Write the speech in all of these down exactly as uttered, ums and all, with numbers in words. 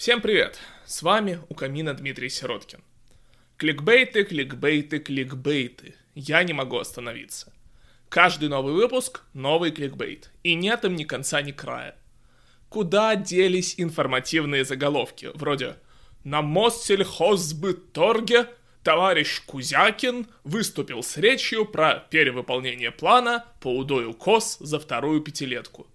Всем привет! С вами у камина Дмитрий Сироткин. Кликбейты, кликбейты, кликбейты. Я не могу остановиться. Каждый новый выпуск — новый кликбейт. И нет им ни конца, ни края. Куда делись информативные заголовки? Вроде «На Моссельхозбытторге товарищ Кузякин выступил с речью про перевыполнение плана по удою коз за вторую пятилетку».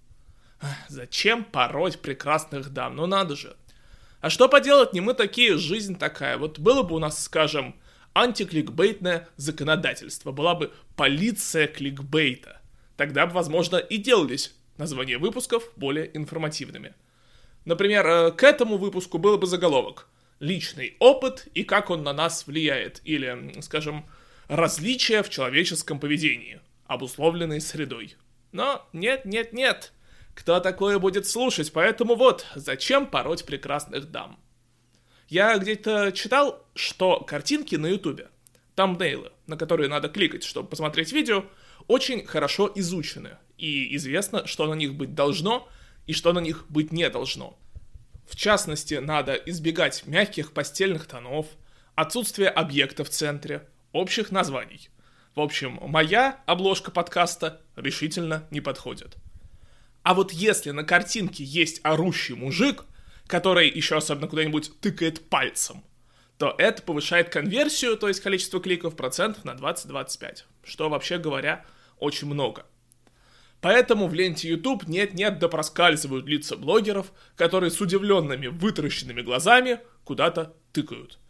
Зачем пороть прекрасных дам? Ну надо же. А что поделать, не мы такие, жизнь такая. Вот было бы у нас, скажем, антикликбейтное законодательство, была бы полиция кликбейта. Тогда бы, возможно, и делались названия выпусков более информативными. Например, к этому выпуску был бы заголовок «Личный опыт и как он на нас влияет» или, скажем, «Различия в человеческом поведении, обусловленные средой». Но нет, нет, нет. Кто такое будет слушать? Поэтому вот, зачем пороть прекрасных дам? Я где-то читал, что картинки на ютубе, тамбнейлы, на которые надо кликать, чтобы посмотреть видео, очень хорошо изучены. И известно, что на них быть должно и что на них быть не должно. В частности, надо избегать мягких постельных тонов, отсутствия объекта в центре, общих названий. В общем, моя обложка подкаста решительно не подходит. А вот если на картинке есть орущий мужик, который еще особенно куда-нибудь тыкает пальцем, то это повышает конверсию, то есть количество кликов, процентов на двадцать-двадцать пять, что, вообще говоря, очень много. Поэтому в ленте YouTube нет-нет да проскальзывают лица блогеров, которые с удивленными вытаращенными глазами куда-то тыкают.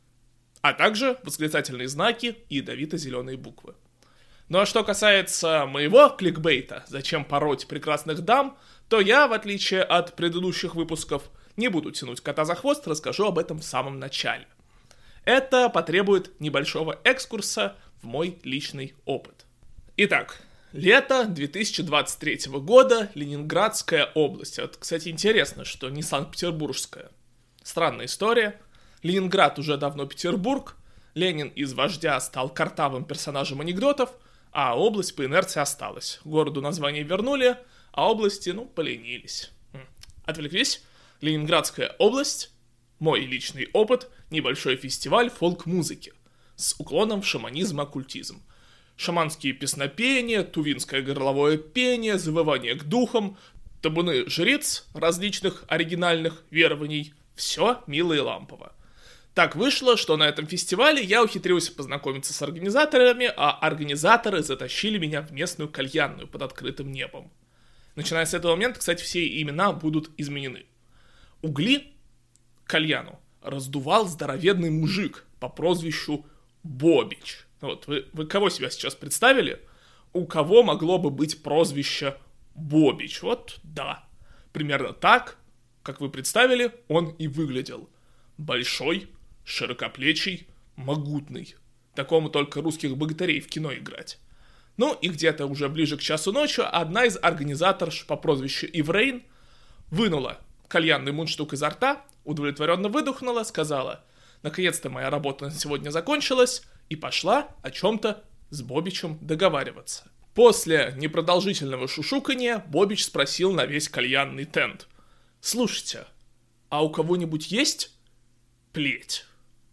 А также восклицательные знаки и ядовито-зеленые буквы. Ну а что касается моего кликбейта, зачем пороть прекрасных дам, то я, в отличие от предыдущих выпусков, не буду тянуть кота за хвост, расскажу об этом в самом начале. Это потребует небольшого экскурса в мой личный опыт. Итак, лето две тысячи двадцать третьего года, Ленинградская область. Вот, кстати, интересно, что не Санкт-Петербургская. Странная история. Ленинград уже давно Петербург, Ленин из вождя стал картавым персонажем анекдотов, а область по инерции осталась. Городу название вернули, а области, ну, поленились. Отвлеклись. Ленинградская область, мой личный опыт, небольшой фестиваль фолк-музыки с уклоном в шаманизм и оккультизм. Шаманские песнопения, тувинское горловое пение, завывание к духам, табуны жриц различных оригинальных верований. Все мило и лампово. Так вышло, что на этом фестивале я ухитрился познакомиться с организаторами, а организаторы затащили меня в местную кальянную под открытым небом. Начиная с этого момента, кстати, все имена будут изменены. Угли кальяну раздувал здоровенный мужик по прозвищу Бобич. Вот, вы, вы кого себя сейчас представили? У кого могло бы быть прозвище Бобич? Вот, да. Примерно так, как вы представили, он и выглядел. Большой, широкоплечий, могутный. Такому только русских богатырей в кино играть. Ну и где-то уже ближе к часу ночи одна из организаторш по прозвищу Иврейн вынула кальянный мундштук изо рта, удовлетворенно выдохнула, сказала: «Наконец-то моя работа на сегодня закончилась», и пошла о чем-то с Бобичем договариваться. После непродолжительного шушуканья Бобич спросил на весь кальянный тент: «Слушайте, а у кого-нибудь есть плеть?»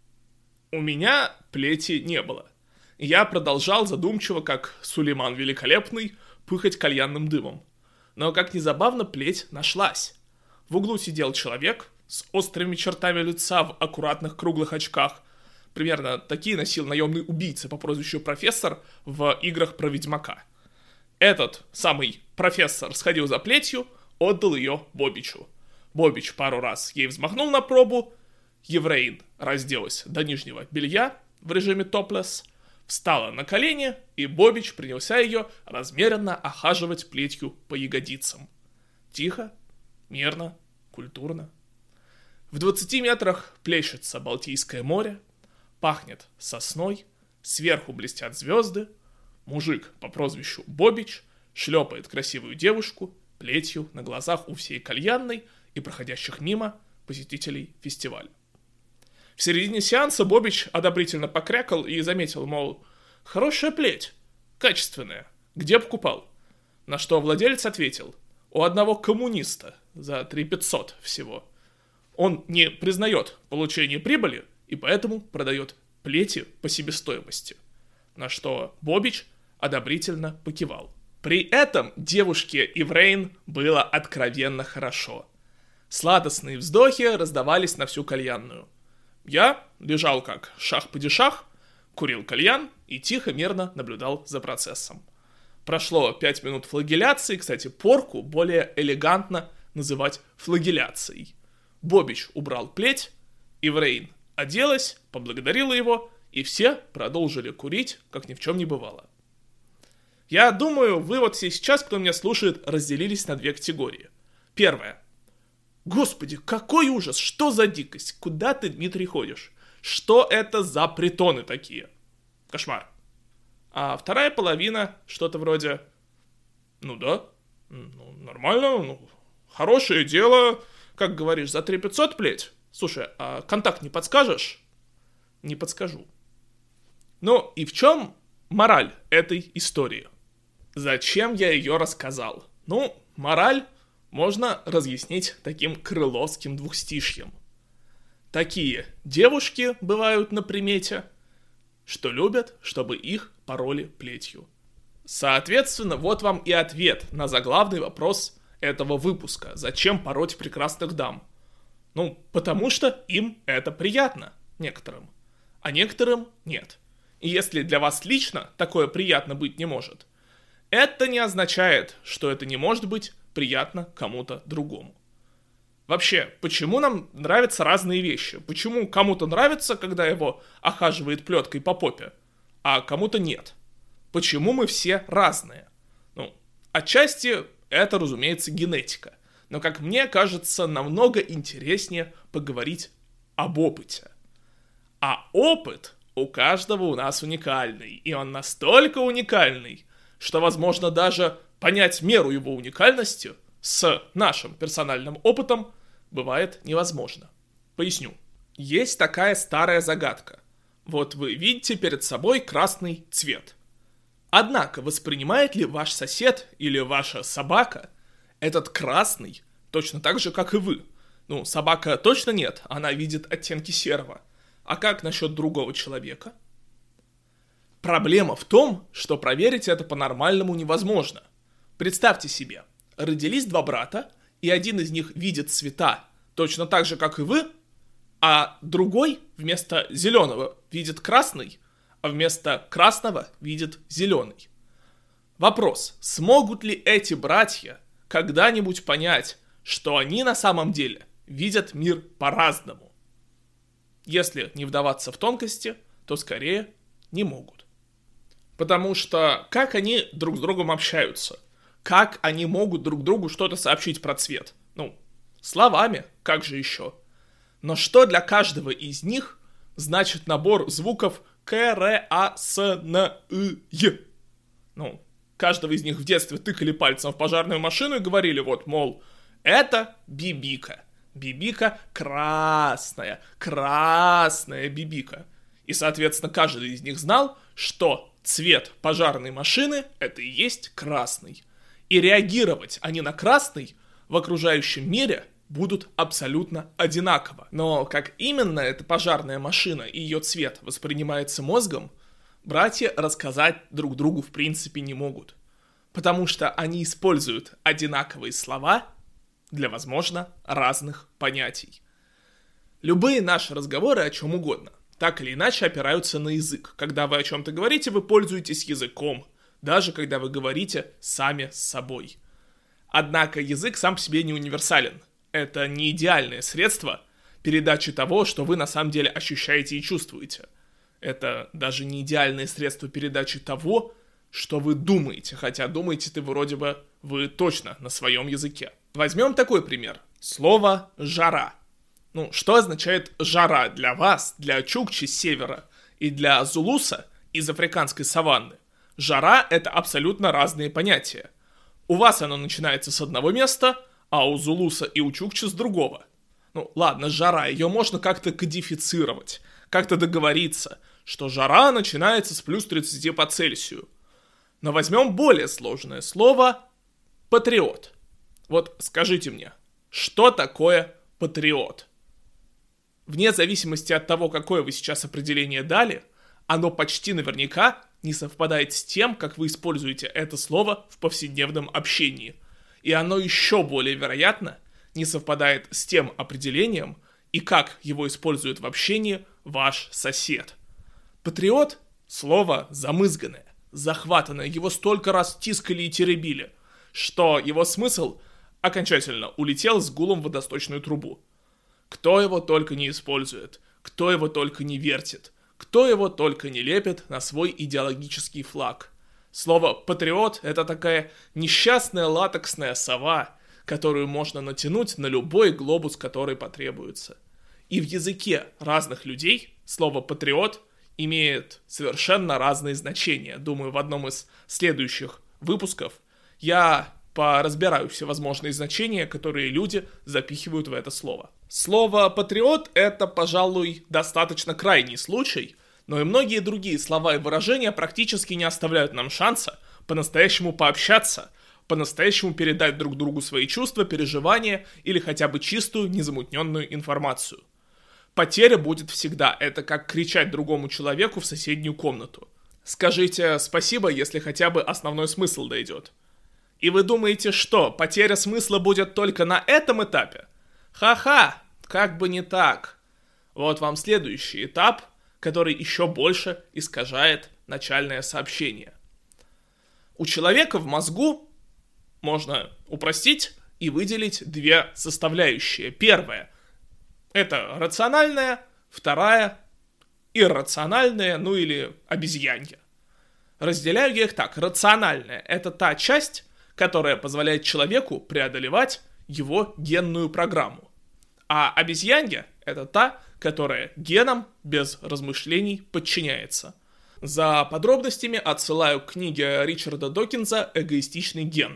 У меня плети не было. Я продолжал задумчиво, как Сулейман Великолепный, пыхать кальянным дымом. Но, как ни забавно, плеть нашлась. В углу сидел человек с острыми чертами лица в аккуратных круглых очках. Примерно такие носил наемный убийца по прозвищу Профессор в играх про Ведьмака. Этот самый профессор сходил за плетью, отдал ее Бобичу. Бобич пару раз ей взмахнул на пробу. Еврейн разделась до нижнего белья в режиме топлесс, встала на колени, и Бобич принялся ее размеренно охаживать плетью по ягодицам. Тихо, мирно, культурно. В двадцати метрах плещется Балтийское море, пахнет сосной, сверху блестят звезды, мужик по прозвищу Бобич шлепает красивую девушку плетью на глазах у всей кальянной и проходящих мимо посетителей фестиваля. В середине сеанса Бобич одобрительно покрякал и заметил, мол, «Хорошая плеть, качественная, где покупал?» На что владелец ответил: «У одного коммуниста, за три тысячи пятьсот всего». Он не признает получение прибыли и поэтому продает плети по себестоимости. На что Бобич одобрительно покивал. При этом девушке Иврейн было откровенно хорошо. Сладостные вздохи раздавались на всю кальянную. Я лежал как шах-падишах, курил кальян и тихо-мирно наблюдал за процессом. Прошло пять минут флагеляции, кстати, порку более элегантно называть флагеляцией. Бобич убрал плеть, Иврейн оделась, поблагодарила его, и все продолжили курить, как ни в чем не бывало. Я думаю, вы вот все сейчас, кто меня слушает, разделились на две категории. Первая. Господи, какой ужас, что за дикость, куда ты, Дмитрий, ходишь? Что это за притоны такие? Кошмар. А вторая половина что-то вроде, ну да, ну, нормально, ну, хорошее дело, как говоришь, за три тысячи пятьсот плеть. Слушай, а контакт не подскажешь? Не подскажу. Ну и в чем мораль этой истории? Зачем я ее рассказал? Ну, мораль можно разъяснить таким крыловским двухстишьем. Такие девушки бывают на примете, что любят, чтобы их пороли плетью. Соответственно, вот вам и ответ на заглавный вопрос этого выпуска. Зачем пороть прекрасных дам? Ну, потому что им это приятно, некоторым, а некоторым нет. И если для вас лично такое приятно быть не может, это не означает, что это не может быть приятно кому-то другому. Вообще, почему нам нравятся разные вещи? Почему кому-то нравится, когда его охаживает плеткой по попе, а кому-то нет? Почему мы все разные? Ну, отчасти это, разумеется, генетика. Но, как мне кажется, намного интереснее поговорить об опыте. А опыт у каждого у нас уникальный. И он настолько уникальный, что, возможно, даже понять меру его уникальности с нашим персональным опытом бывает невозможно. Поясню. Есть такая старая загадка. Вот вы видите перед собой красный цвет. Однако, воспринимает ли ваш сосед или ваша собака этот красный точно так же, как и вы? Ну, собака точно нет, она видит оттенки серого. А как насчет другого человека? Проблема в том, что проверить это по-нормальному невозможно. Представьте себе, родились два брата, и один из них видит цвета точно так же, как и вы, а другой вместо зеленого видит красный, а вместо красного видит зеленый. Вопрос, смогут ли эти братья когда-нибудь понять, что они на самом деле видят мир по-разному? Если не вдаваться в тонкости, то скорее не могут. Потому что как они друг с другом общаются? Как они могут друг другу что-то сообщить про цвет? Ну, словами, как же еще? Но что для каждого из них значит набор звуков К, Р, А, С, Н, И, Е? Ну, каждого из них в детстве тыкали пальцем в пожарную машину и говорили, вот, мол, это бибика. Бибика красная, красная бибика. И, соответственно, каждый из них знал, что цвет пожарной машины – это и есть красный. И реагировать они на красный в окружающем мире будут абсолютно одинаково. Но как именно эта пожарная машина и ее цвет воспринимается мозгом, братья рассказать друг другу в принципе не могут. Потому что они используют одинаковые слова для, возможно, разных понятий. Любые наши разговоры о чем угодно так или иначе опираются на язык. Когда вы о чем-то говорите, вы пользуетесь языком, даже когда вы говорите сами с собой. Однако язык сам по себе не универсален. Это не идеальное средство передачи того, что вы на самом деле ощущаете и чувствуете. Это даже не идеальное средство передачи того, что вы думаете, хотя думаете-то вроде бы вы точно на своем языке. Возьмем такой пример. Слово «жара». Ну, что означает «жара» для вас, для чукчи с севера и для зулуса из африканской саванны? Жара – это абсолютно разные понятия. У вас оно начинается с одного места, а у зулуса и у чукчи с другого. Ну, ладно, жара, ее можно как-то кодифицировать, как-то договориться, что жара начинается с плюс тридцати по Цельсию. Но возьмем более сложное слово «патриот». Вот скажите мне, что такое патриот? Вне зависимости от того, какое вы сейчас определение дали, оно почти наверняка не совпадает с тем, как вы используете это слово в повседневном общении. И оно еще более вероятно не совпадает с тем определением и как его использует в общении ваш сосед. Патриот – слово замызганное, захватанное, его столько раз тискали и теребили, что его смысл окончательно улетел с гулом в водосточную трубу. Кто его только не использует, кто его только не вертит, кто его только не лепит на свой идеологический флаг. Слово «патриот» — это такая несчастная латексная сова, которую можно натянуть на любой глобус, который потребуется. И в языке разных людей слово «патриот» имеет совершенно разные значения. Думаю, в одном из следующих выпусков я поразбираю все возможные значения, которые люди запихивают в это слово. Слово «патриот» — это, пожалуй, достаточно крайний случай, но и многие другие слова и выражения практически не оставляют нам шанса по-настоящему пообщаться, по-настоящему передать друг другу свои чувства, переживания или хотя бы чистую, незамутненную информацию. Потеря будет всегда, это как кричать другому человеку в соседнюю комнату. Скажите спасибо, если хотя бы основной смысл дойдет. И вы думаете, что потеря смысла будет только на этом этапе? Ха-ха, как бы не так. Вот вам следующий этап, который еще больше искажает начальное сообщение. У человека в мозгу можно упростить и выделить две составляющие. Первая – это рациональная, вторая – иррациональная, ну или обезьянья. Разделяю я их так. Рациональная – это та часть, которая позволяет человеку преодолевать его генную программу. А обезьянья – это та, которая генам без размышлений подчиняется. За подробностями отсылаю к книге Ричарда Докинза «Эгоистичный ген».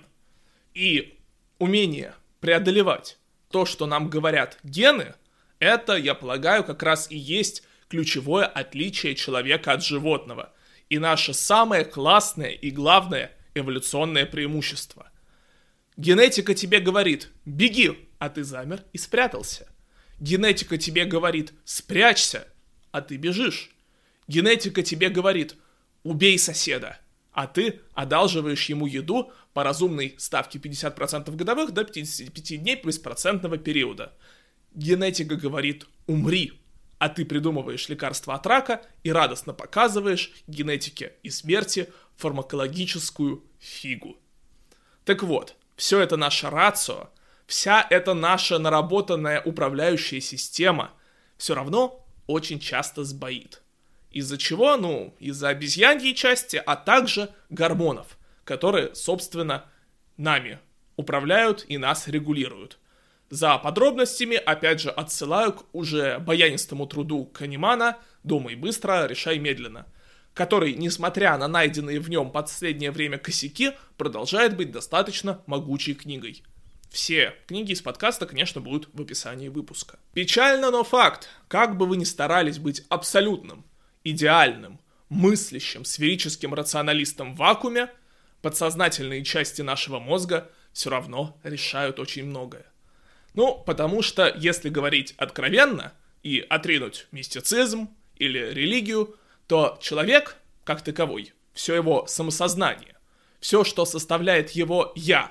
И умение преодолевать то, что нам говорят гены, это, я полагаю, как раз и есть ключевое отличие человека от животного. И наше самое классное и главное эволюционное преимущество. Генетика тебе говорит «беги», а ты замер и спрятался. Генетика тебе говорит «спрячься», а ты бежишь. Генетика тебе говорит «убей соседа», а ты одалживаешь ему еду по разумной ставке пятьдесят процентов годовых до пятидесяти пяти дней беспроцентного периода. Генетика говорит «умри», а ты придумываешь лекарство от рака и радостно показываешь генетике и смерти фармакологическую фигу. Так вот, все это наше рацио, вся эта наша наработанная управляющая система все равно очень часто сбоит. Из-за чего? Ну, из-за обезьяньей части, а также гормонов, которые, собственно, нами управляют и нас регулируют. За подробностями, опять же, отсылаю к уже баянистому труду Канемана «Думай быстро, решай медленно», который, несмотря на найденные в нем последнее время косяки, продолжает быть достаточно могучей книгой. Все книги из подкаста, конечно, будут в описании выпуска. Печально, но факт. Как бы вы ни старались быть абсолютным, идеальным, мыслящим, сферическим рационалистом в вакууме, подсознательные части нашего мозга все равно решают очень многое. Ну, потому что, если говорить откровенно и отринуть мистицизм или религию, то человек, как таковой, все его самосознание, все, что составляет его «я»,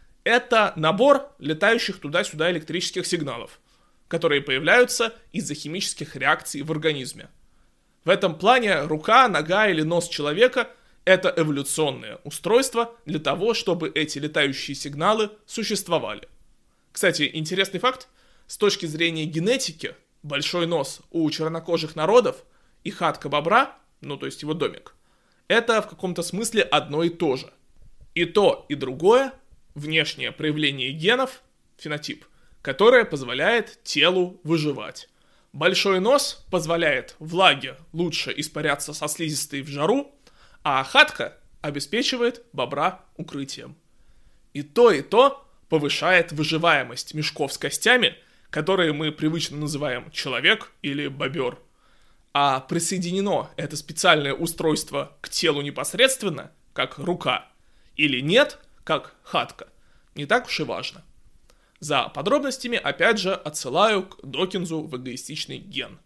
это набор летающих туда-сюда электрических сигналов, которые появляются из-за химических реакций в организме. В этом плане рука, нога или нос человека – это эволюционное устройство для того, чтобы эти летающие сигналы существовали. Кстати, интересный факт. С точки зрения генетики, большой нос у чернокожих народов и хатка бобра, ну то есть его домик, это в каком-то смысле одно и то же. И то, и другое – внешнее проявление генов, фенотип, которое позволяет телу выживать. Большой нос позволяет влаге лучше испаряться со слизистой в жару, а хатка обеспечивает бобра укрытием. И то, и то повышает выживаемость мешков с костями, которые мы привычно называем человек или бобер. А присоединено это специальное устройство к телу непосредственно, как рука, или нет, как хатка, не так уж и важно. За подробностями, опять же, отсылаю к Докинзу в «Эгоистичный ген».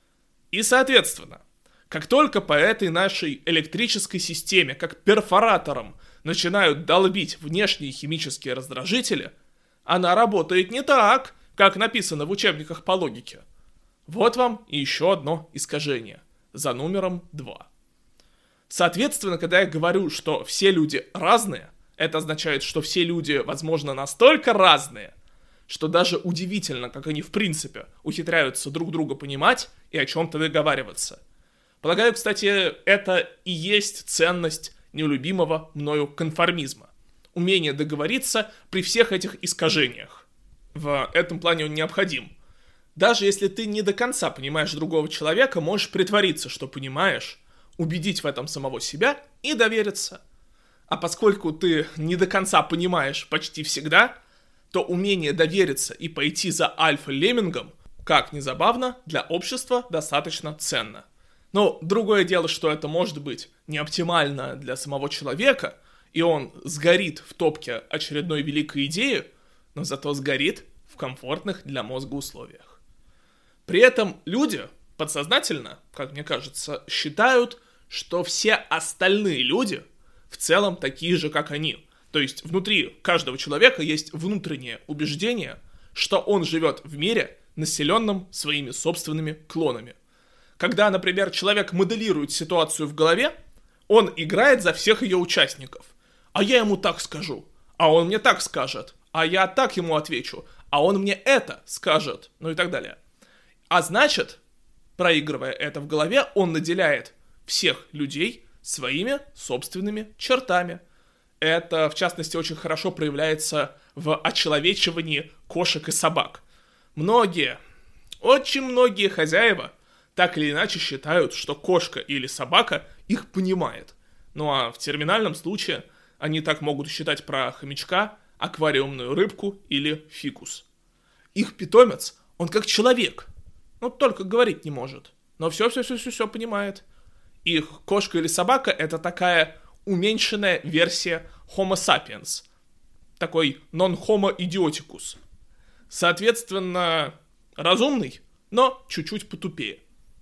И, соответственно, как только по этой нашей электрической системе, как перфоратором, начинают долбить внешние химические раздражители, она работает не так, как написано в учебниках по логике. Вот вам и еще одно искажение, за номером два. Соответственно, когда я говорю, что все люди разные, это означает, что все люди, возможно, настолько разные, что даже удивительно, как они в принципе ухитряются друг друга понимать и о чем-то договариваться. Полагаю, кстати, это и есть ценность нелюбимого мною конформизма. Умение договориться при всех этих искажениях. В этом плане он необходим. Даже если ты не до конца понимаешь другого человека, можешь притвориться, что понимаешь, убедить в этом самого себя и довериться. А поскольку ты не до конца понимаешь почти всегда, то умение довериться и пойти за альфа-леммингом, как ни забавно, для общества достаточно ценно. Но другое дело, что это может быть не оптимально для самого человека, и он сгорит в топке очередной великой идеи, но зато сгорит в комфортных для мозга условиях. При этом люди подсознательно, как мне кажется, считают, что все остальные люди в целом такие же, как они. То есть внутри каждого человека есть внутреннее убеждение, что он живет в мире, населенном своими собственными клонами. Когда, например, человек моделирует ситуацию в голове, он играет за всех ее участников. А я ему так скажу, а он мне так скажет, а я так ему отвечу, а он мне это скажет, ну и так далее. А значит, проигрывая это в голове, он наделяет всех людей своими собственными чертами. Это, в частности, очень хорошо проявляется в очеловечивании кошек и собак. Многие, очень многие хозяева так или иначе считают, что кошка или собака их понимает. Ну а в терминальном случае они так могут считать про хомячка, аквариумную рыбку или фикус. Их питомец, он как человек, ну только говорить не может, но все-все-все-все понимает. Их кошка или собака — это такая уменьшенная версия Homo sapiens, такой non-homo idioticus. Соответственно, разумный, но чуть-чуть потупее.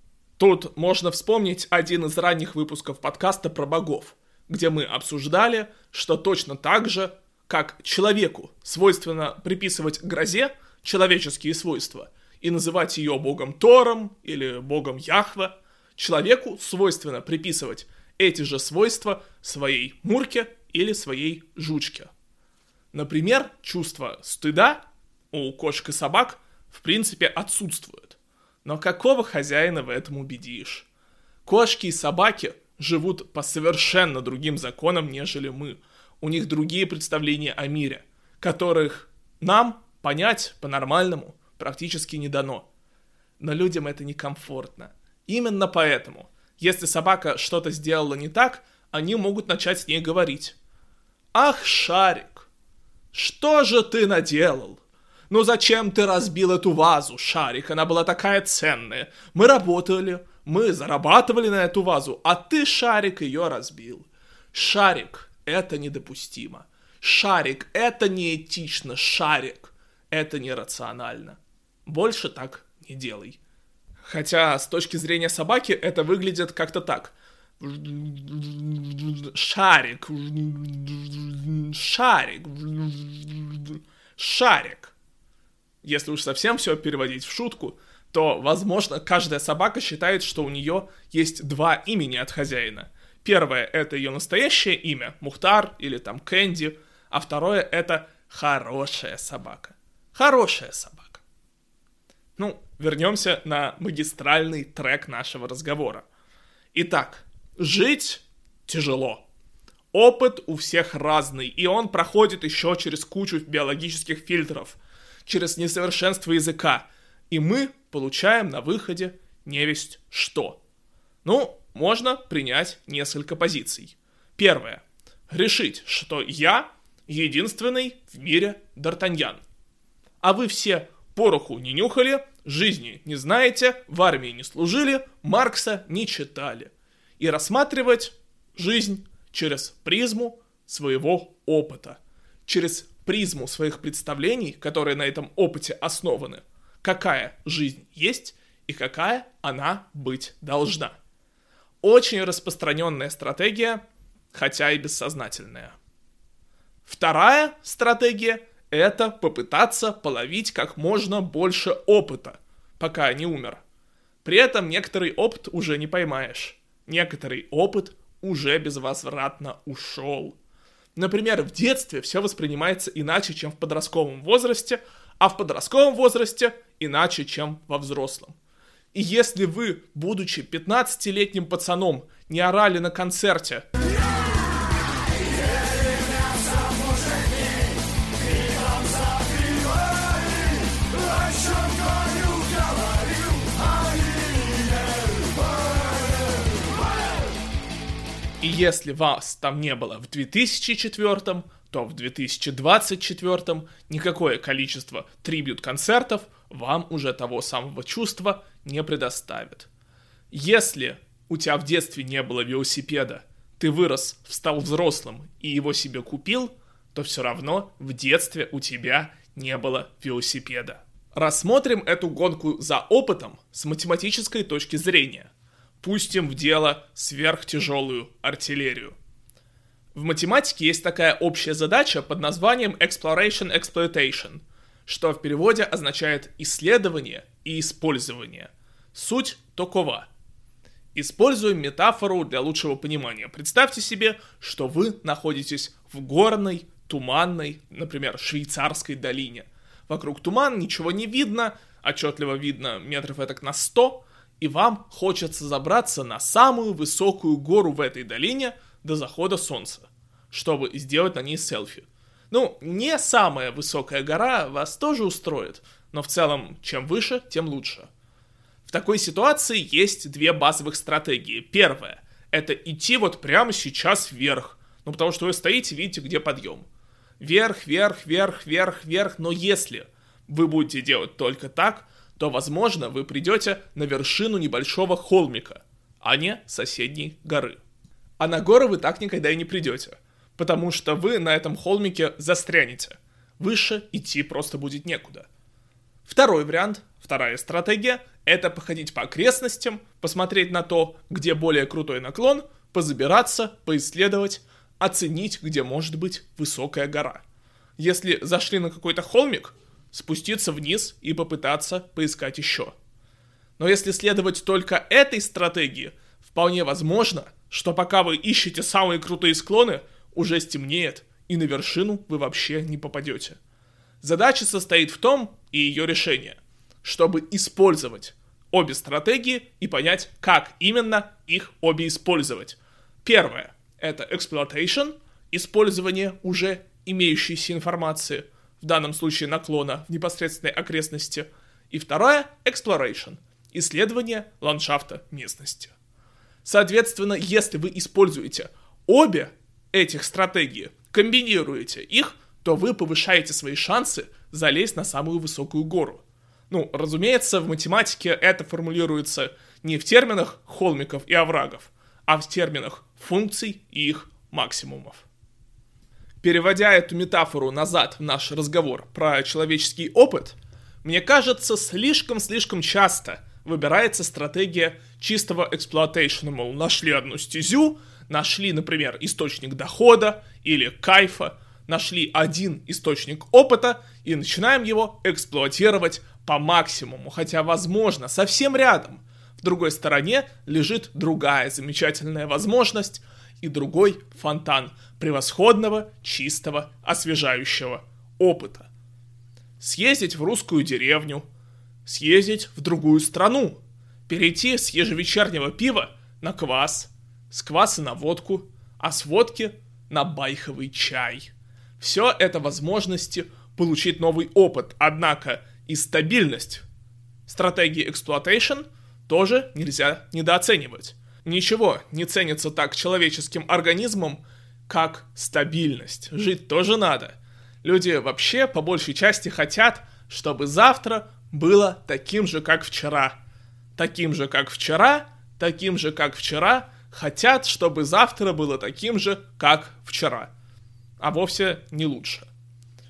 Тут можно вспомнить один из ранних выпусков подкаста про богов, где мы обсуждали, что точно так же, как человеку свойственно приписывать грозе человеческие свойства и называть ее богом Тором или богом Яхве, человеку свойственно приписывать эти же свойства своей мурке или своей жучке. Например, чувство стыда у кошек и собак в принципе отсутствует. Но какого хозяина в этом убедишь? Кошки и собаки живут по совершенно другим законам, нежели мы. У них другие представления о мире, которых нам понять по-нормальному практически не дано. Но людям это некомфортно. Именно поэтому, если собака что-то сделала не так, они могут начать с ней говорить. «Ах, Шарик, что же ты наделал? Ну зачем ты разбил эту вазу, Шарик? Она была такая ценная. Мы работали, мы зарабатывали на эту вазу, а ты, Шарик, ее разбил. Шарик, это недопустимо. Шарик, это неэтично. Шарик, это нерационально. Больше так не делай». Хотя с точки зрения собаки это выглядит как-то так. Шарик, шарик, шарик. Если уж совсем все переводить в шутку, то, возможно, каждая собака считает, что у нее есть два имени от хозяина. Первое — это ее настоящее имя, Мухтар или там Кэнди, а второе — это хорошая собака. Хорошая собака. Ну, вернемся на магистральный трек нашего разговора. Итак, жить тяжело. Опыт у всех разный, и он проходит еще через кучу биологических фильтров, через несовершенство языка, и мы получаем на выходе невесть что. Ну, можно принять несколько позиций. Первое. Решить, что я единственный в мире Д'Артаньян. А вы все пороху не нюхали, жизни не знаете, в армии не служили, Маркса не читали. И рассматривать жизнь через призму своего опыта, через призму своих представлений, которые на этом опыте основаны, какая жизнь есть и какая она быть должна. Очень распространенная стратегия, хотя и бессознательная. Вторая стратегия – это попытаться половить как можно больше опыта, пока не умер. При этом некоторый опыт уже не поймаешь. Некоторый опыт уже безвозвратно ушел. Например, в детстве все воспринимается иначе, чем в подростковом возрасте, а в подростковом возрасте иначе, чем во взрослом. И если вы, будучи пятнадцатилетним пацаном, не орали на концерте и если вас там не было в две тысячи четвёртом, то в две тысячи двадцать четвёртом никакое количество трибьют-концертов вам уже того самого чувства не предоставит. Если у тебя в детстве не было велосипеда, ты вырос, стал взрослым и его себе купил, то все равно в детстве у тебя не было велосипеда. Рассмотрим эту гонку за опытом с математической точки зрения. Пустим в дело сверхтяжелую артиллерию. В математике есть такая общая задача под названием Exploration Exploitation, что в переводе означает исследование и использование. Суть такова. Используем метафору для лучшего понимания. Представьте себе, что вы находитесь в горной, туманной, например, швейцарской долине. Вокруг туман, ничего не видно, отчетливо видно метров этак на сто, и вам хочется забраться на самую высокую гору в этой долине до захода солнца, чтобы сделать на ней селфи. Ну, не самая высокая гора вас тоже устроит, но в целом, чем выше, тем лучше. В такой ситуации есть две базовых стратегии. Первая – это идти вот прямо сейчас вверх, ну потому что вы стоите, видите, где подъем. Вверх, вверх, вверх, вверх, вверх, но если вы будете делать только так, то, возможно, вы придете на вершину небольшого холмика, а не соседней горы. А на горы вы так никогда и не придете, потому что вы на этом холмике застрянете. Выше идти просто будет некуда. Второй вариант, вторая стратегия – это походить по окрестностям, посмотреть на то, где более крутой наклон, позабираться, поисследовать, оценить, где может быть высокая гора. Если зашли на какой-то холмик, спуститься вниз и попытаться поискать еще. Но если следовать только этой стратегии, вполне возможно, что пока вы ищете самые крутые склоны, уже стемнеет, и на вершину вы вообще не попадете. Задача состоит в том, и ее решение, чтобы использовать обе стратегии и понять, как именно их обе использовать. Первое – это exploitation, использование уже имеющейся информации, в данном случае наклона в непосредственной окрестности. И второе – exploration, исследование ландшафта местности. Соответственно, если вы используете обе этих стратегии, комбинируете их, то вы повышаете свои шансы залезть на самую высокую гору. Ну, разумеется, в математике это формулируется не в терминах холмиков и оврагов, а в терминах функций и их максимумов. Переводя эту метафору назад в наш разговор про человеческий опыт, мне кажется, слишком-слишком часто выбирается стратегия чистого эксплуатейшена, мол, нашли одну стезю, нашли, например, источник дохода или кайфа, нашли один источник опыта и начинаем его эксплуатировать по максимуму, хотя, возможно, совсем рядом, в другой стороне лежит другая замечательная возможность и другой фонтан превосходного, чистого, освежающего опыта. Съездить в русскую деревню, съездить в другую страну, перейти с ежевечернего пива на квас, с кваса на водку, а с водки на байховый чай. Все это возможности получить новый опыт, однако и стабильность стратегии exploitation тоже нельзя недооценивать. Ничего не ценится так человеческим организмом, как стабильность. Жить тоже надо. Люди вообще по большей части хотят, чтобы завтра было таким же, как вчера. Таким же, как вчера, таким же, как вчера, хотят, чтобы завтра было таким же, как вчера. А вовсе не лучше.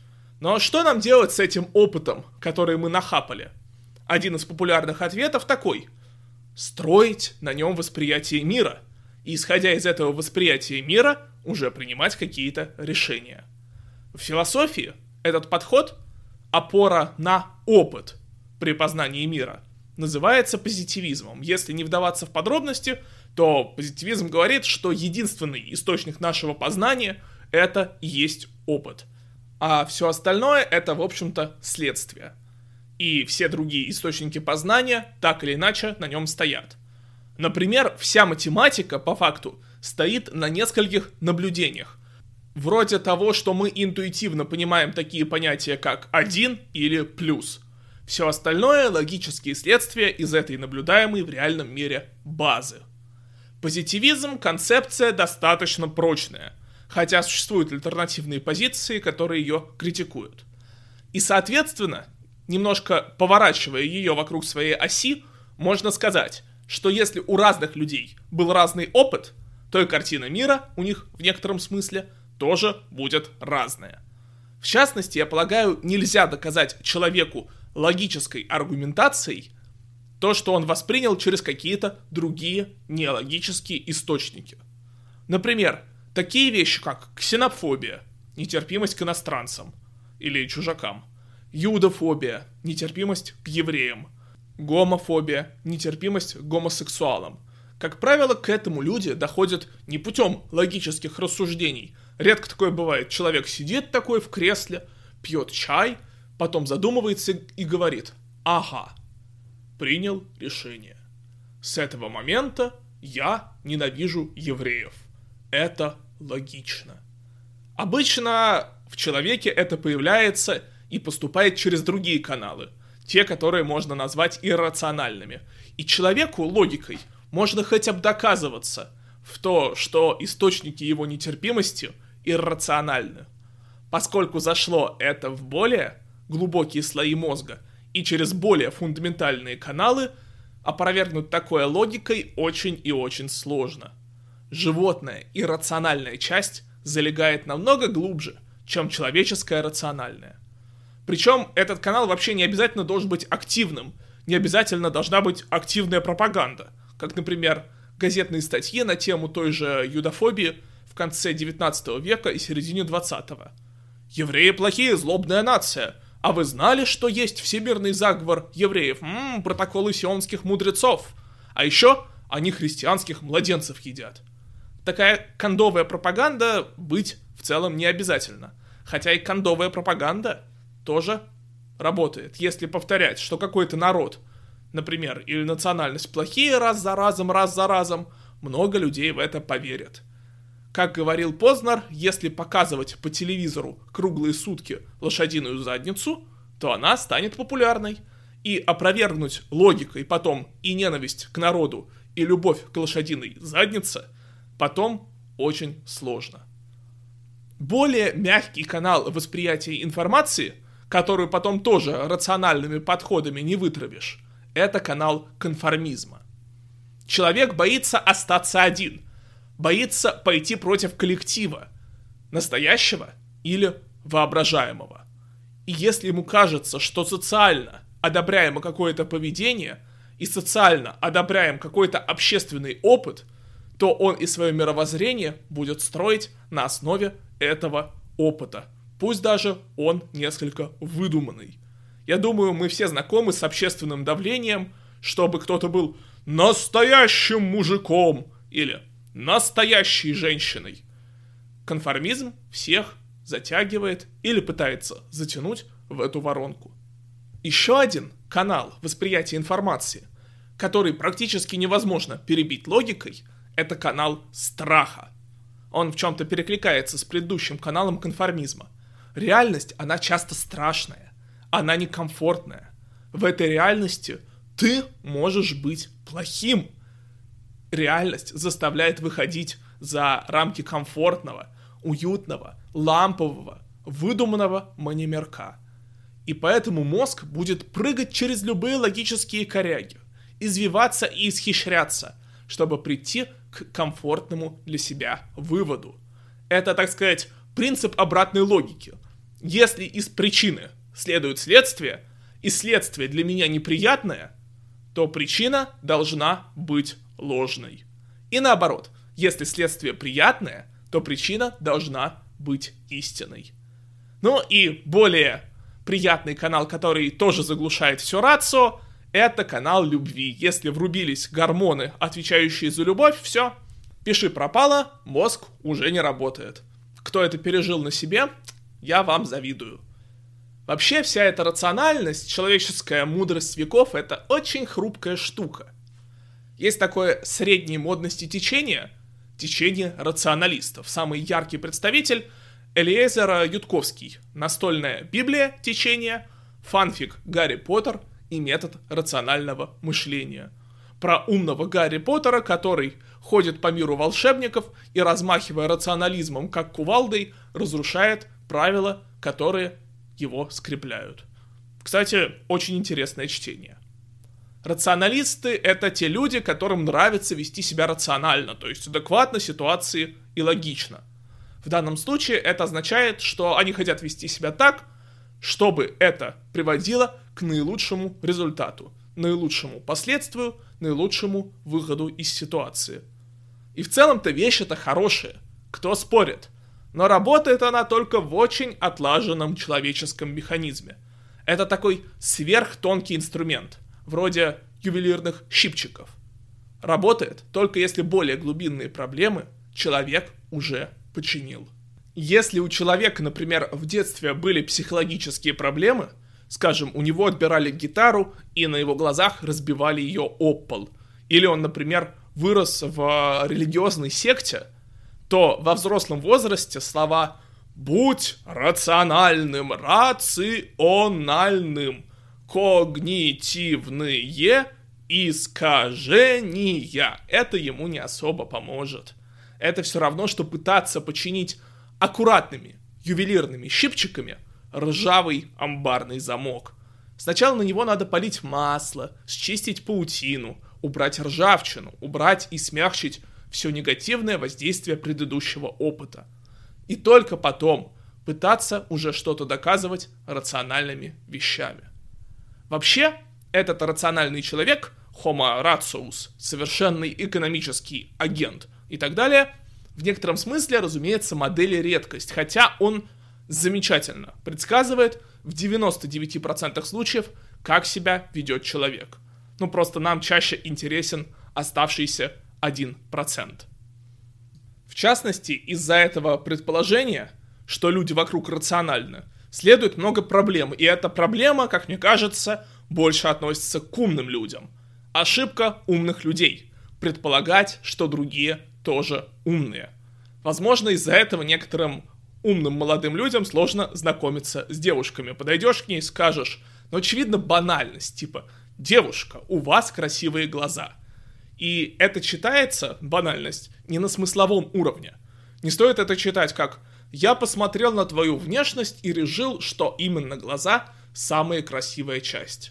Но что нам делать с этим опытом, который мы нахапали? Один из популярных ответов такой: строить на нем восприятие мира, и, исходя из этого восприятия мира, уже принимать какие-то решения. В философии этот подход, опора на опыт при познании мира, называется позитивизмом. Если не вдаваться в подробности, то позитивизм говорит, что единственный источник нашего познания – это и есть опыт. А все остальное – это, в общем-то, следствие. И все другие источники познания так или иначе на нем стоят. Например, вся математика, по факту, стоит на нескольких наблюдениях. Вроде того, что мы интуитивно понимаем такие понятия, как один или плюс. Все остальное – логические следствия из этой наблюдаемой в реальном мире базы. Позитивизм – концепция достаточно прочная, хотя существуют альтернативные позиции, которые ее критикуют. И, соответственно, немножко поворачивая ее вокруг своей оси, можно сказать, что если у разных людей был разный опыт, то и картина мира у них в некотором смысле тоже будет разная. В частности, я полагаю, нельзя доказать человеку логической аргументацией то, что он воспринял через какие-то другие нелогические источники. Например, такие вещи, как ксенофобия, нетерпимость к иностранцам или чужакам, юдофобия, нетерпимость к евреям, гомофобия, нетерпимость к гомосексуалам. Как правило, к этому люди доходят не путем логических рассуждений. Редко такое бывает. Человек сидит такой в кресле, пьет чай, потом задумывается и говорит: ага, принял решение. С этого момента я ненавижу евреев. Это логично. Обычно в человеке это появляется и поступает через другие каналы, те, которые можно назвать иррациональными. И человеку логикой можно хотя бы доказываться в то, что источники его нетерпимости иррациональны. Поскольку зашло это в более глубокие слои мозга и через более фундаментальные каналы, опровергнуть такое логикой очень и очень сложно. Животная иррациональная часть залегает намного глубже, чем человеческая рациональная. Причем этот канал вообще не обязательно должен быть активным, не обязательно должна быть активная пропаганда, как, например, газетные статьи на тему той же юдофобии в конце девятнадцатого века и середине двадцатого. Евреи плохие, злобная нация. А вы знали, что есть всемирный заговор евреев? Ммм, протоколы сионских мудрецов. А еще они христианских младенцев едят. Такая кондовая пропаганда быть в целом не обязательно. Хотя и кондовая пропаганда тоже работает. Если повторять, что какой-то народ, например, или национальность плохие раз за разом, раз за разом, много людей в это поверят. Как говорил Познер, если показывать по телевизору круглые сутки лошадиную задницу, то она станет популярной. И опровергнуть логикой потом и ненависть к народу, и любовь к лошадиной заднице потом очень сложно. Более мягкий канал восприятия информации, которую потом тоже рациональными подходами не вытравишь, это канал конформизма. Человек боится остаться один, боится пойти против коллектива, настоящего или воображаемого. И если ему кажется, что социально одобряемо какое-то поведение и социально одобряем какой-то общественный опыт, то он и свое мировоззрение будет строить на основе этого опыта. Пусть даже он несколько выдуманный. Я думаю, мы все знакомы с общественным давлением, чтобы кто-то был настоящим мужиком или настоящей женщиной. Конформизм всех затягивает или пытается затянуть в эту воронку. Еще один канал восприятия информации, который практически невозможно перебить логикой, это канал страха. Он в чем-то перекликается с предыдущим каналом конформизма. Реальность, она часто страшная, она некомфортная. В этой реальности ты можешь быть плохим. Реальность заставляет выходить за рамки комфортного, уютного, лампового, выдуманного манимерка. И поэтому мозг будет прыгать через любые логические коряги, извиваться и исхищряться, чтобы прийти к комфортному для себя выводу. Это, так сказать, принцип обратной логики. Если из причины следует следствие, и следствие для меня неприятное, то причина должна быть ложной. И наоборот, если следствие приятное, то причина должна быть истинной. Ну и более приятный канал, который тоже заглушает все рацио, это канал любви. Если врубились гормоны, отвечающие за любовь, все, пиши пропало, мозг уже не работает. Кто это пережил на себе, я вам завидую. Вообще вся эта рациональность, человеческая мудрость веков, это очень хрупкая штука. Есть такое средней модности течение, течение рационалистов. Самый яркий представитель Элиезер Ютковский, настольная Библия течение, фанфик Гарри Поттер и метод рационального мышления. Про умного Гарри Поттера, который ходит по миру волшебников и, размахивая рационализмом как кувалдой, разрушает правила, которые его скрепляют. Кстати, очень интересное чтение. Рационалисты — это те люди, которым нравится вести себя рационально, то есть адекватно ситуации и логично. В данном случае это означает, что они хотят вести себя так, чтобы это приводило к наилучшему результату, наилучшему последствию, наилучшему выходу из ситуации. И в целом-то вещь эта хорошая, кто спорит. Но работает она только в очень отлаженном человеческом механизме. Это такой сверхтонкий инструмент, вроде ювелирных щипчиков. Работает только если более глубинные проблемы человек уже починил. Если у человека, например, в детстве были психологические проблемы, скажем, у него отбирали гитару и на его глазах разбивали ее об пол, или он, например, вырос в религиозной секте, то во взрослом возрасте слова «будь рациональным, рациональным», «когнитивные искажения» — это ему не особо поможет. Это все равно, что пытаться починить аккуратными ювелирными щипчиками ржавый амбарный замок. Сначала на него надо полить масло, счистить паутину, убрать ржавчину, убрать и смягчить все негативное воздействие предыдущего опыта. И только потом пытаться уже что-то доказывать рациональными вещами. Вообще, этот рациональный человек, homo ratius, совершенный экономический агент и так далее, в некотором смысле, разумеется, модель редкость, хотя он замечательно предсказывает в девяноста девяти процентах случаев, как себя ведет человек. Ну, просто нам чаще интересен оставшийся один процент. В частности, из-за этого предположения, что люди вокруг рациональны, следует много проблем, и эта проблема, как мне кажется, больше относится к умным людям. Ошибка умных людей – предполагать, что другие тоже умные. Возможно, из-за этого некоторым умным молодым людям сложно знакомиться с девушками. Подойдешь к ней и скажешь, ну, очевидно, банальность, типа «девушка, у вас красивые глаза». И это читается, банальность, не на смысловом уровне. Не стоит это читать как «я посмотрел на твою внешность и решил, что именно глаза – самая красивая часть».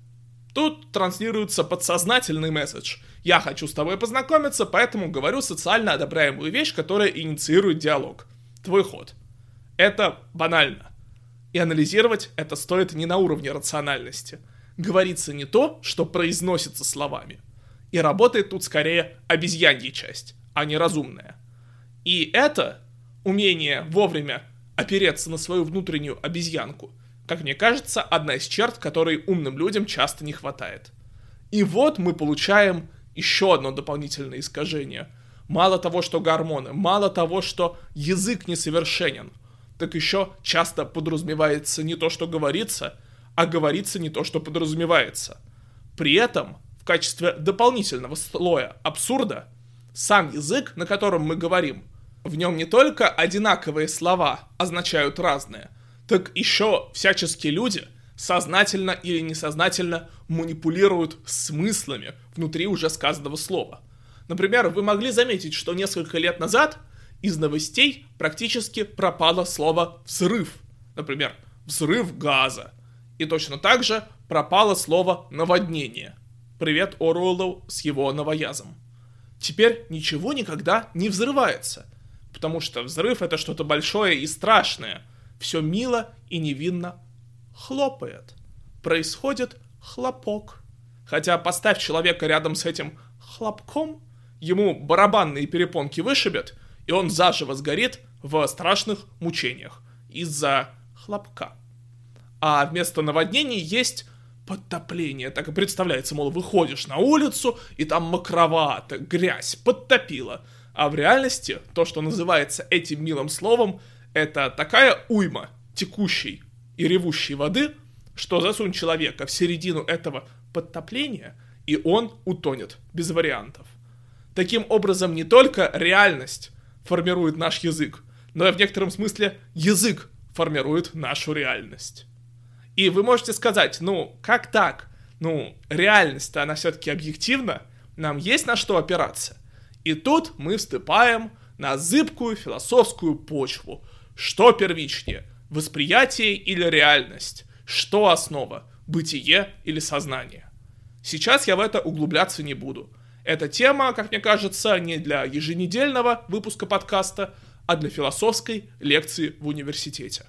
Тут транслируется подсознательный месседж. Я хочу с тобой познакомиться, поэтому говорю социально одобряемую вещь, которая инициирует диалог. Твой ход. Это банально. И анализировать это стоит не на уровне рациональности. Говорится не то, что произносится словами. И работает тут скорее обезьянья часть, а не разумная. И это умение вовремя опереться на свою внутреннюю обезьянку, как мне кажется, одна из черт, которой умным людям часто не хватает. И вот мы получаем еще одно дополнительное искажение. Мало того, что гормоны, мало того, что язык несовершенен, так еще часто подразумевается не то, что говорится, а говорится не то, что подразумевается. При этом, в качестве дополнительного слоя абсурда, сам язык, на котором мы говорим, в нем не только одинаковые слова означают разные, так еще всяческие люди сознательно или несознательно манипулируют смыслами внутри уже сказанного слова. Например, вы могли заметить, что несколько лет назад из новостей практически пропало слово «взрыв». Например, «взрыв газа». И точно так же пропало слово «наводнение». Привет Оруэллу с его новоязом. Теперь ничего никогда не взрывается, потому что взрыв — это что-то большое и страшное. все мило и невинно хлопает. Происходит хлопок. Хотя поставь человека рядом с этим хлопком, ему барабанные перепонки вышибят, и он заживо сгорит в страшных мучениях из-за хлопка. А вместо наводнений есть подтопление. Так и представляется, мол, выходишь на улицу, и там мокровато, грязь, подтопила. А в реальности то, что называется этим милым словом, это такая уйма текущей и ревущей воды, что засунь человека в середину этого подтопления, и он утонет, без вариантов. Таким образом, не только реальность формирует наш язык, но и в некотором смысле язык формирует нашу реальность. И вы можете сказать, ну, как так? Ну, реальность-то, она все-таки объективна, нам есть на что опираться. И тут мы вступаем на зыбкую философскую почву. Что первичнее, восприятие или реальность? Что основа, бытие или сознание? Сейчас я в это углубляться не буду. Эта тема, как мне кажется, не для еженедельного выпуска подкаста, а для философской лекции в университете.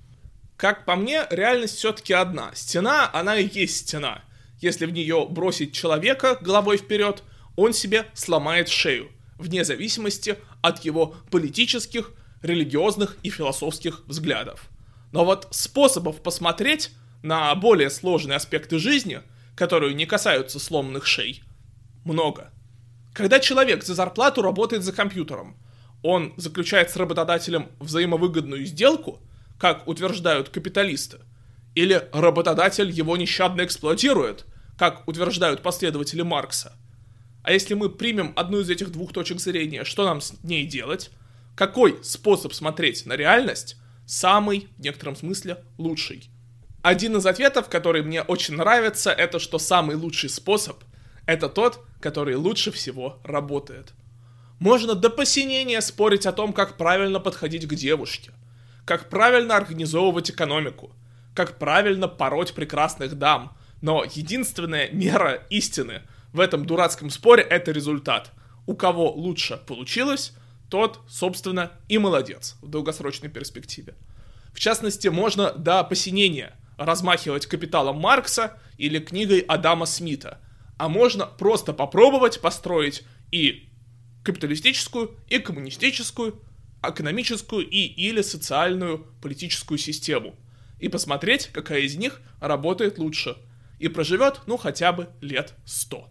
Как по мне, реальность все-таки одна. Стена, она и есть стена. Если в нее бросить человека головой вперед, он себе сломает шею, вне зависимости от его политических, религиозных и философских взглядов. Но вот способов посмотреть на более сложные аспекты жизни, которые не касаются сломанных шей, много. Когда человек за зарплату работает за компьютером, он заключает с работодателем взаимовыгодную сделку, как утверждают капиталисты, или работодатель его нещадно эксплуатирует, как утверждают последователи Маркса. А если мы примем одну из этих двух точек зрения, что нам с ней делать? Какой способ смотреть на реальность самый, в некотором смысле, лучший? Один из ответов, который мне очень нравится, это что самый лучший способ – это тот, который лучше всего работает. Можно до посинения спорить о том, как правильно подходить к девушке, как правильно организовывать экономику, как правильно пороть прекрасных дам, но единственная мера истины в этом дурацком споре – это результат. У кого лучше получилось, тот, собственно, и молодец в долгосрочной перспективе. В частности, можно до посинения размахивать «Капиталом» Маркса или книгой Адама Смита, а можно просто попробовать построить и капиталистическую, и коммунистическую, экономическую и или социальную политическую систему, и посмотреть, какая из них работает лучше, и проживет, ну, хотя бы лет сто.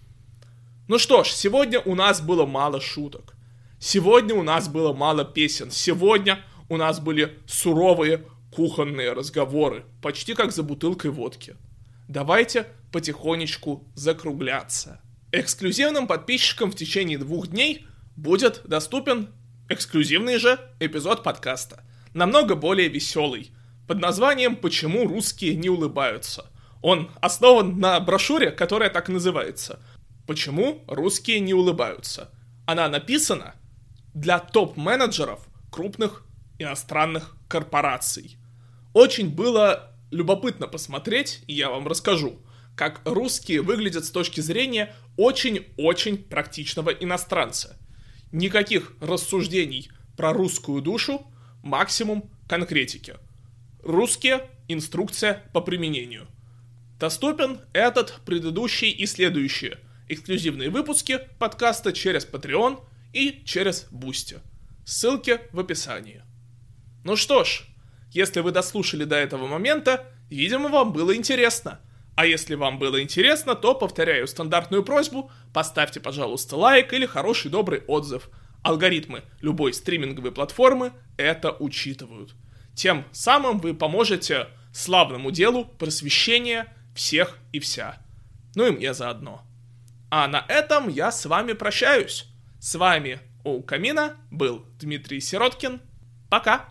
Ну что ж, сегодня у нас было мало шуток, сегодня у нас было мало песен, сегодня у нас были суровые кухонные разговоры, почти как за бутылкой водки. Давайте потихонечку закругляться. Эксклюзивным подписчикам в течение двух дней будет доступен эксклюзивный же эпизод подкаста, намного более веселый, под названием «Почему русские не улыбаются». Он основан на брошюре, которая так и называется «Почему русские не улыбаются». Она написана для топ-менеджеров крупных иностранных корпораций. Очень было любопытно посмотреть, и я вам расскажу, как русские выглядят с точки зрения очень-очень практичного иностранца. Никаких рассуждений про русскую душу, максимум конкретики. Русские – инструкция по применению. Доступен этот, предыдущий и следующие эксклюзивные выпуски подкаста через Patreon и через Boosty. Ссылки в описании. Ну что ж, если вы дослушали до этого момента, видимо, вам было интересно. А если вам было интересно, то, повторяю стандартную просьбу, поставьте, пожалуйста, лайк или хороший добрый отзыв. Алгоритмы любой стриминговой платформы это учитывают. Тем самым вы поможете славному делу просвещения всех и вся. Ну и мне заодно. А на этом я с вами прощаюсь. С вами у камина был Дмитрий Сироткин. Пока!